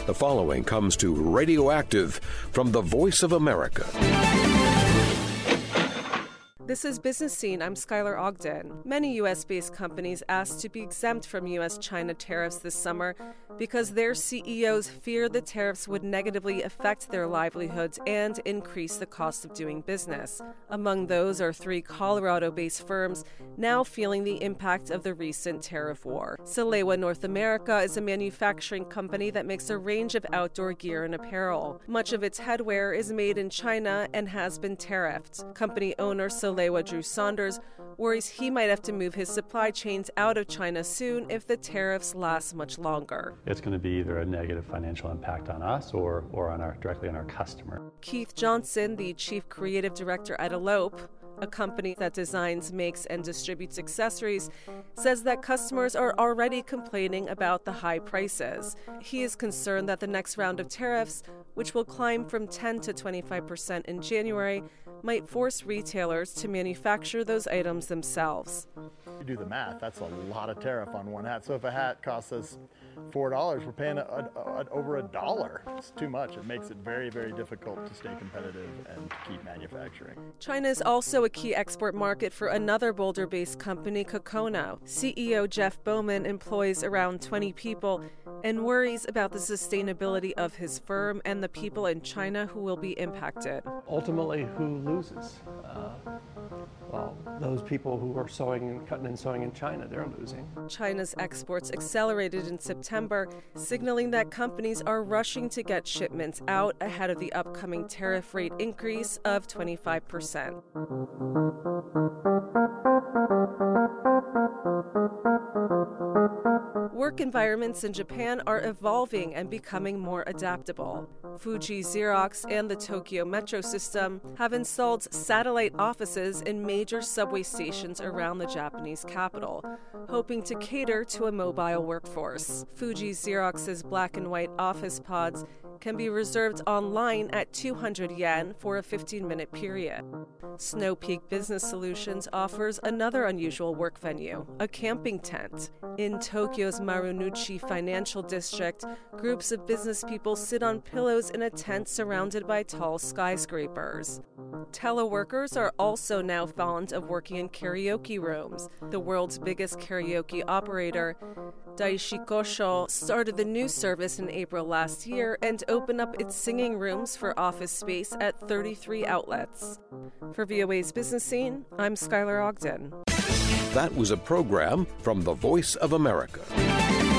The following comes to Radioactive from the Voice of America. This is Business Scene. I'm Skylar Ogden. Many U.S.-based companies asked to be exempt from U.S.-China tariffs this summer because their CEOs fear the tariffs would negatively affect their livelihoods and increase the cost of doing business. Among those are 3 Colorado-based firms now feeling the impact of the recent tariff war. Salewa North America is a manufacturing company that makes a range of outdoor gear and apparel. Much of its headwear is made in China and has been tariffed. Company owner Salewa Drew Saunders worries he might have to move his supply chains out of China soon if the tariffs last much longer. It's going to be either a negative financial impact on us or directly on our customer. Keith Johnson, the chief creative director at Elope, a company that designs, makes, and distributes accessories, says that customers are already complaining about the high prices. He is concerned that the next round of tariffs, which will climb from 10 to 25% in January, might force retailers to manufacture those items themselves. You do the math, that's a lot of tariff on one hat. So if a hat costs us $4, we're paying over $1. It's too much. It makes it very, very difficult to stay competitive and to keep manufacturing. China is also a key export market for another Boulder-based company, Kokono. CEO Jeff Bowman employs around 20 people and worries about the sustainability of his firm and the people in China who will be impacted. Ultimately, who loses? Those people who are cutting and sewing in China, they're losing. China's exports accelerated in September, signaling that companies are rushing to get shipments out ahead of the upcoming tariff rate increase of 25%. Work environments in Japan are evolving and becoming more adaptable. Fuji Xerox and the Tokyo Metro system have installed satellite offices in major subway stations around the Japanese capital, hoping to cater to a mobile workforce. Fuji Xerox's black and white office pods can be reserved online at 200 yen for a 15-minute period. Snow Peak Business Solutions offers another unusual work venue, a camping tent. In Tokyo's Marunouchi Financial District, groups of business people sit on pillows in a tent surrounded by tall skyscrapers. Teleworkers are also now fond of working in karaoke rooms. The world's biggest karaoke operator, Daishi Kosho, started the new service in April last year and opened up its singing rooms for office space at 33 outlets. For VOA's Business Scene, I'm Skylar Ogden. That was a program from the Voice of America.